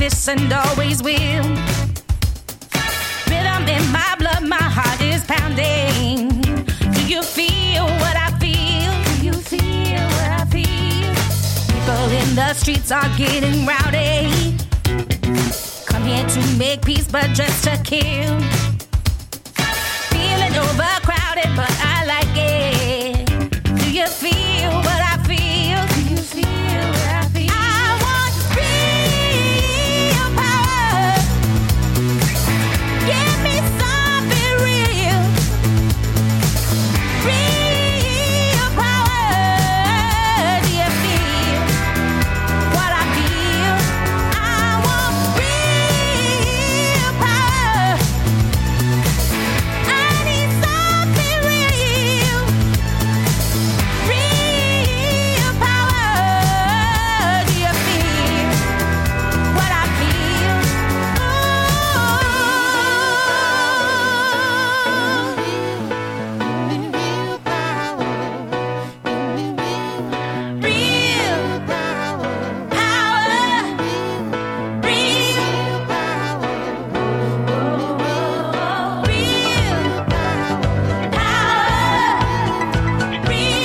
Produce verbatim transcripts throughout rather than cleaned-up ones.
this and always will. Rhythm in my blood, my heart is pounding. Do you feel what I feel? Do you feel what I feel? People in the streets are getting rowdy. Come here to make peace, but just to kill. Feeling overcrowded, but I like it. Do you feel what I feel? Do you feel what I feel? I want real power. Give me something real. Real power. Do you feel what I feel? I want real power. I need something real. Real power. Do you feel what I feel? Real power. Real power. Real power.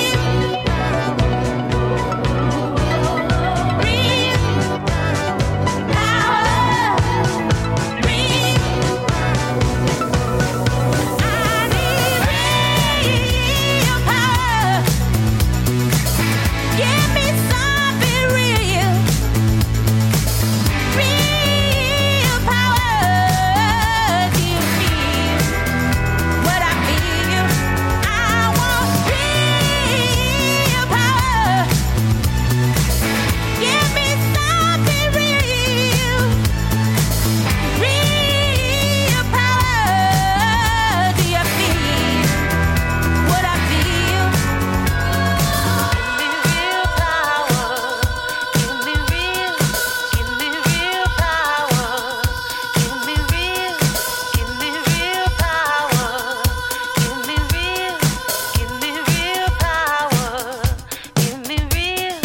Give me something real. Real power. Do you feel what I feel? I want real power. Give me something real. Real power. Do you feel what I feel? Give me real power. Give me real. Give me real power. Give me real. Give me real power. Give me real. Give me real power. Give me real.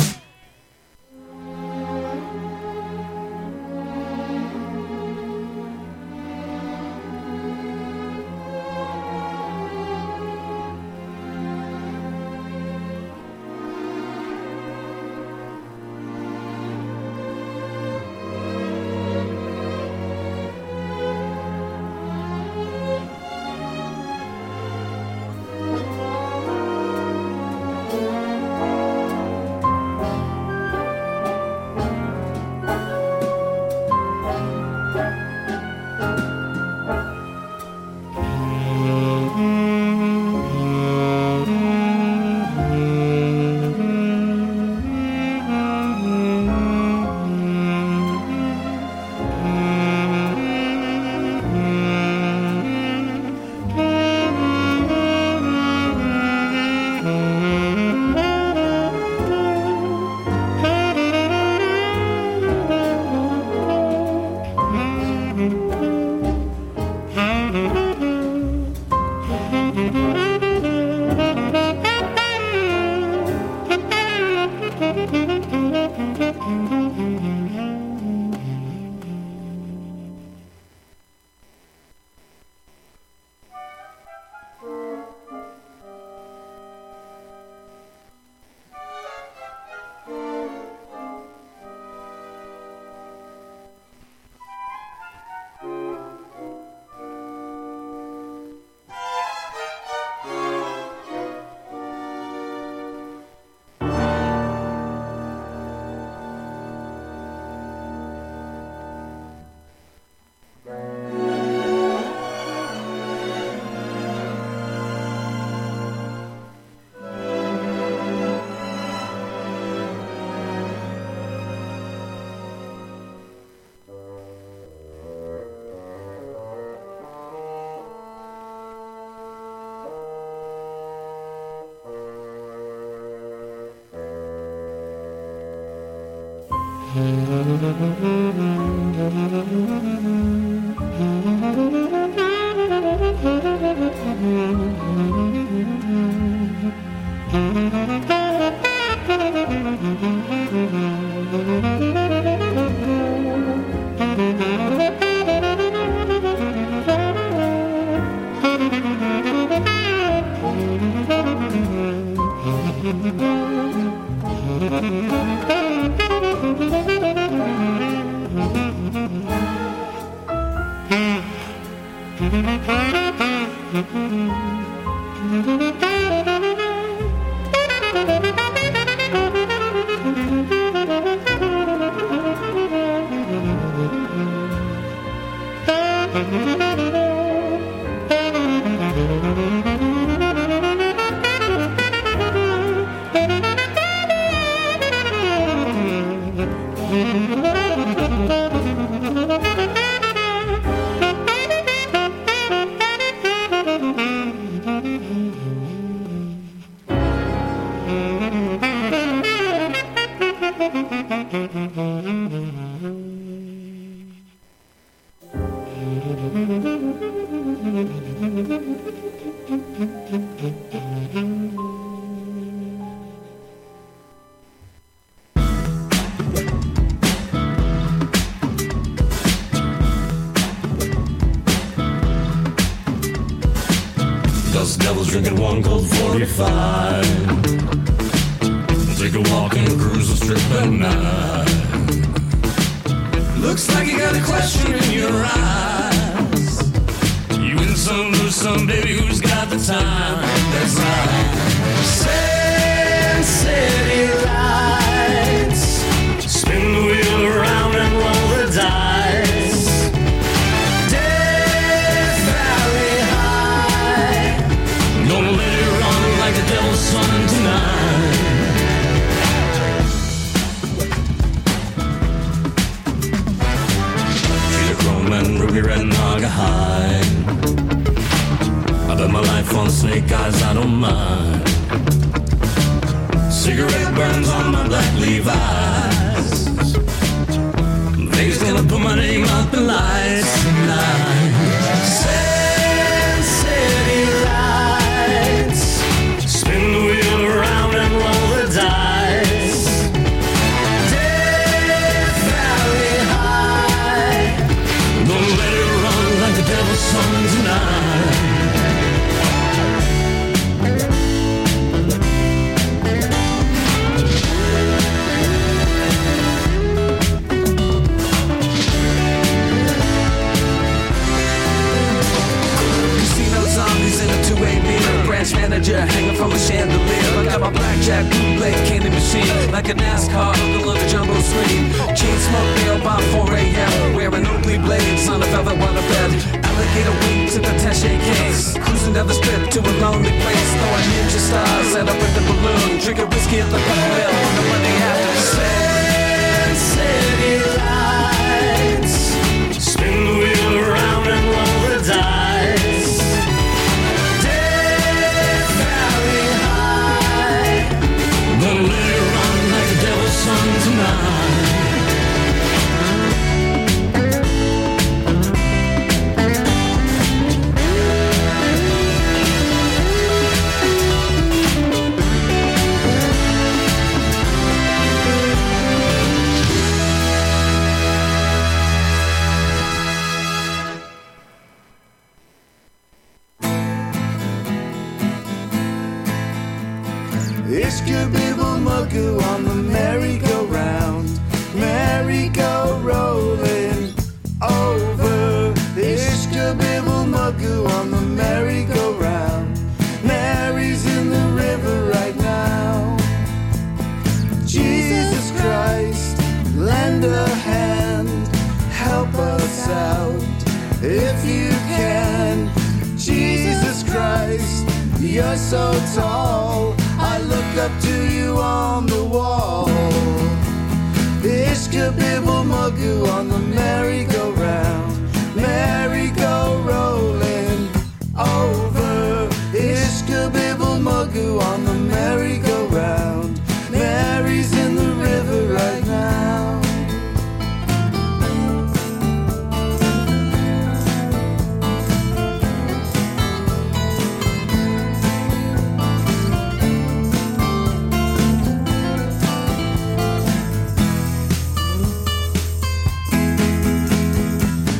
Thank you.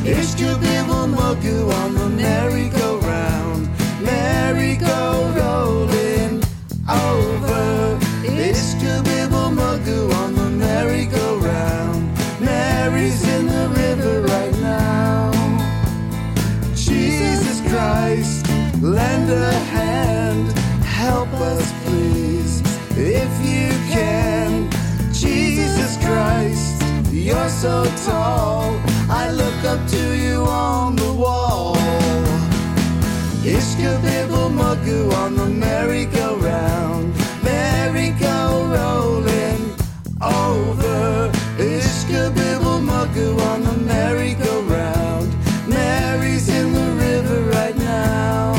Ishka-bibble muggle on the merry-go-round, merry-go-rolling over. Ishka-bibble muggle on the merry-go-round, Mary's in the river right now. Jesus Christ, lend a hand, help us please, if you can. Jesus Christ, you're so tall, I look up to you on the wall. Ishka-bibble muggle on the merry-go-round, merry-go-rolling over. Ishka-bibble muggle on the merry-go-round, Mary's in the river right now.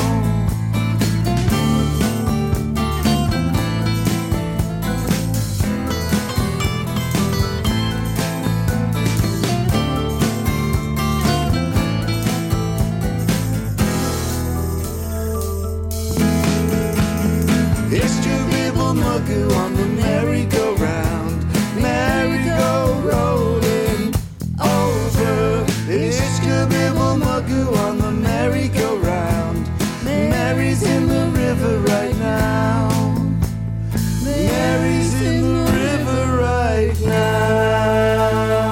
Ishka-bibble muggle on the merry-go-round, merry-go-rolling over. Ishka-bibble muggle on the merry-go-round, Mary's in the river right now. Mary's in the river right now.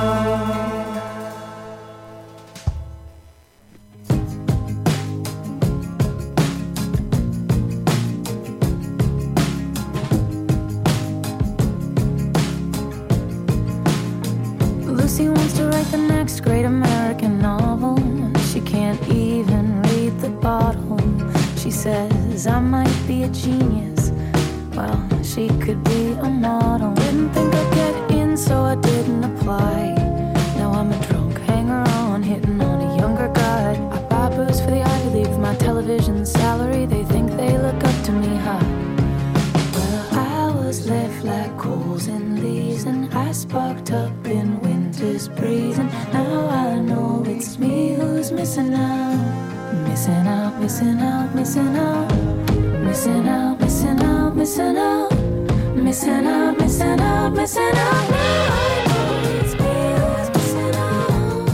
Lucy wants to write the next great American novel. She can't even read the bottle. She says I might be a genius. Well, she could be a model. Didn't think I'd get in, so I didn't apply. Now I'm a drunk hanger-on, hitting on a younger guy. I buy booze for the Ivy League with my television salary. They think they look up to me high. Well, I was left like coals and leaves, and I sparked up in winter's breeze. And now I know it's me who's missing out. Missing out, missing out, missing out. Missing out, missing out, missing out. Missing out, missing out, missing out. Now I know it's me who's missing out.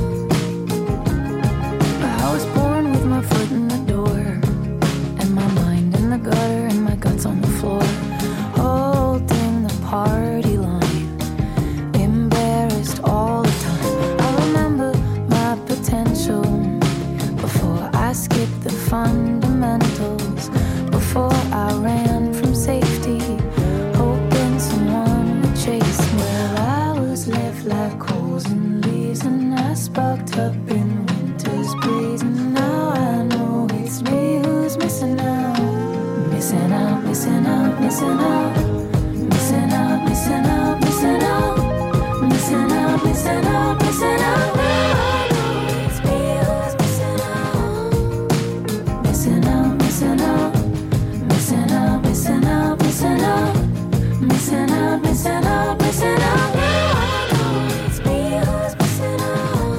I was born with my foot in the door, and my mind in the gutter, and my guts on the floor, holding the party line, embarrassed all the time. I remember my potential before I skipped the fundamentals, before I ran from safety, hoping someone would chase me. Well, I was left like coals and leaves, and I sparked up in winter's breeze. And now I know it's me who's missing out. Missing out, missing out, missing out. Missing out, missing out, missing out. Missing out, missing out, missing out. Now I know it's me who's missing out. Missing out, missing out. Missing out, missing out, missing out. Missing out, missing out, missing out. Now I know it's me who's missing out.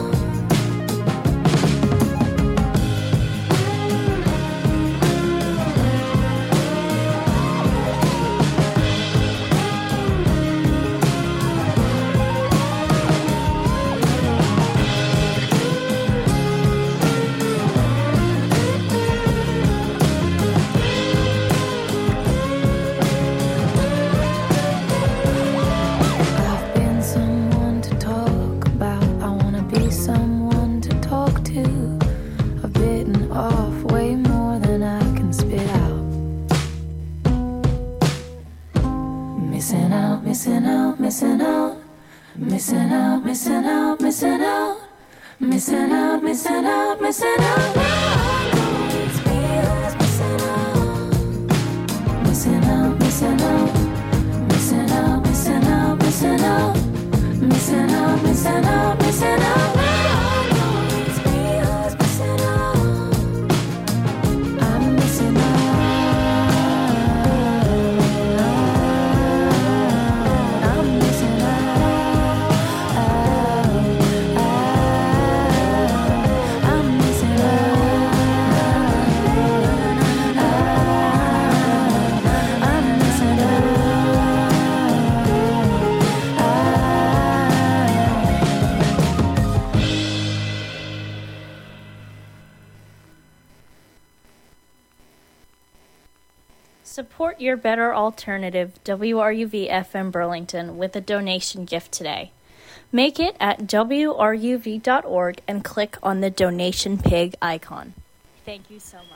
I've been someone to talk about. I wanna be someone to talk to. I've bitten off way more than I can spit out. Missing out, missing out, missing out. Missing out, missing out, missing out. Missing out, missing out, missing out. Now I know it's me who's missing out. Missing out, missing out. Missing out, missing out, missing out. Missing out, missing out, missing out. Now I know it's me who's missing out. I'm missing out. I'm missing out. I'm missing out. I'm missing out. Support your better alternative, W R U V F M Burlington, with a donation gift today. Make it at W R U V dot org and click on the donation pig icon. Thank you so much.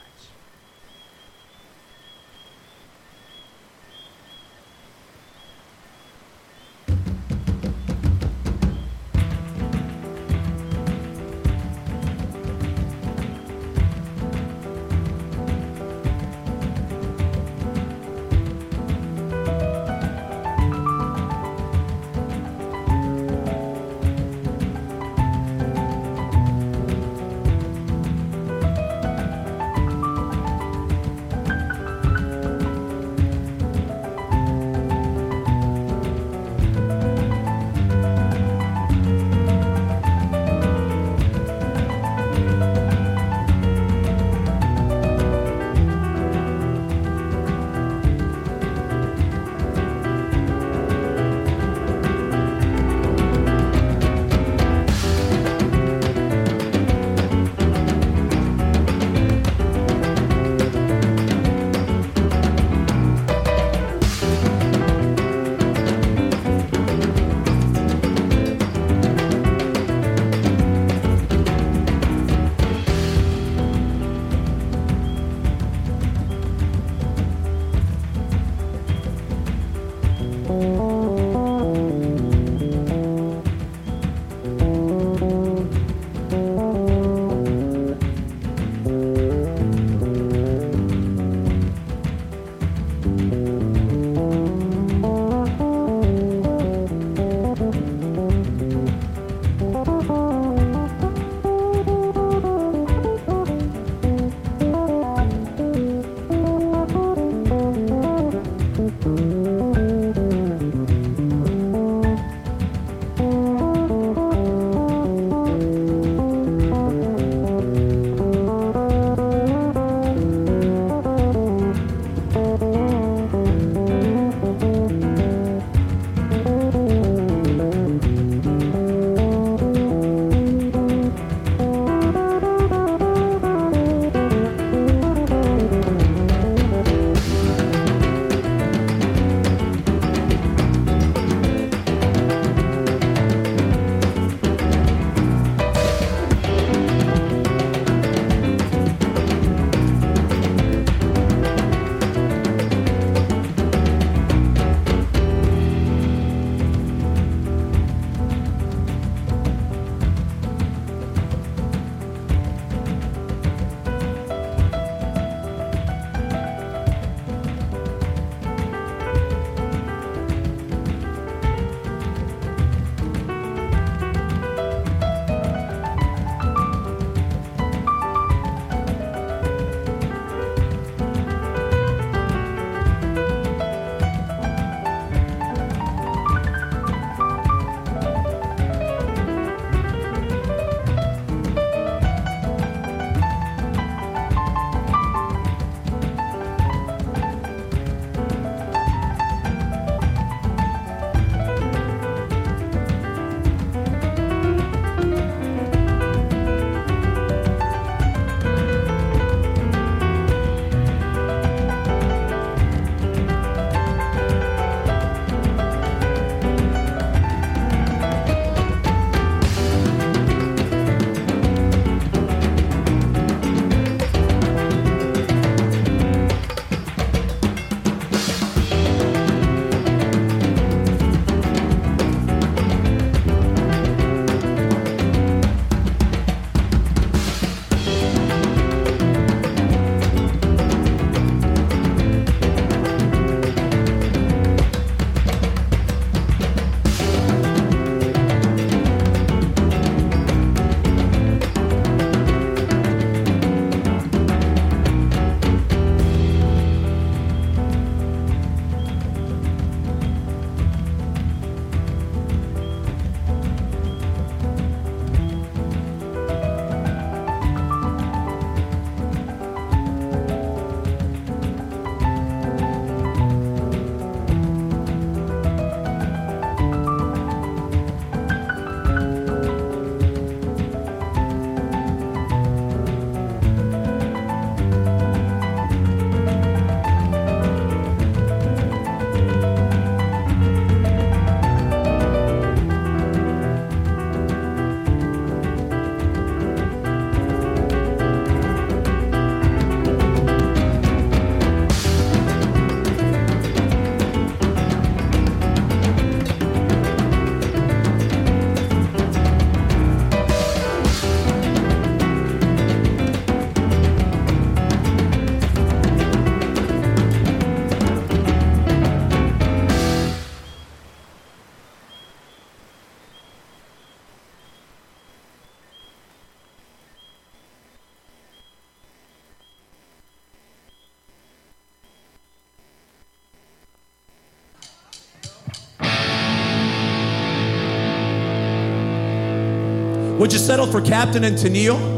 Would you settle for Captain and Tennille?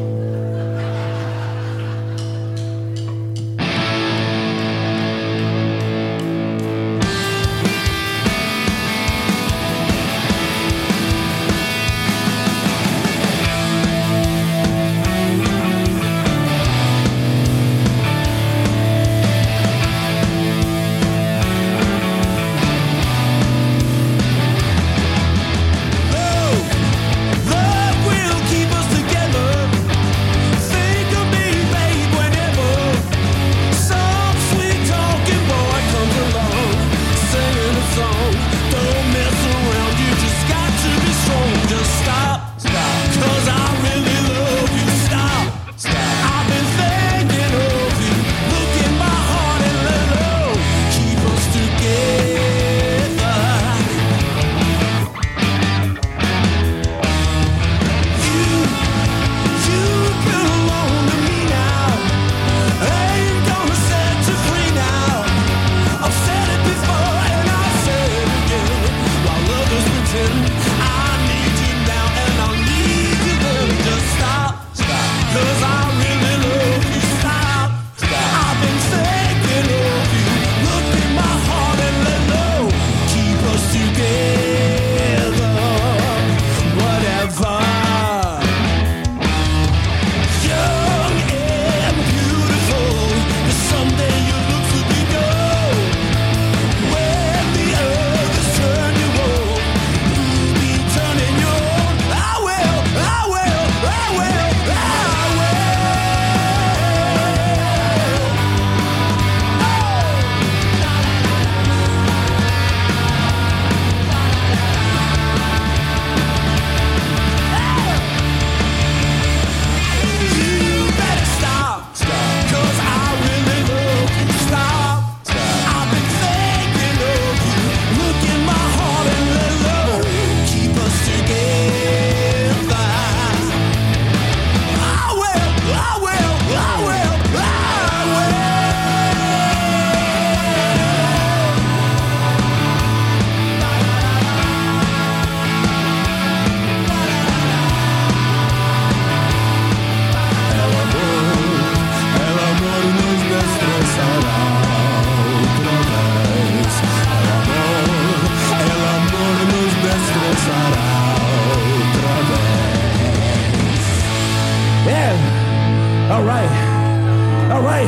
All right. All right.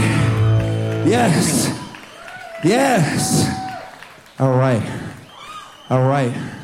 Yes. Yes. All right. All right.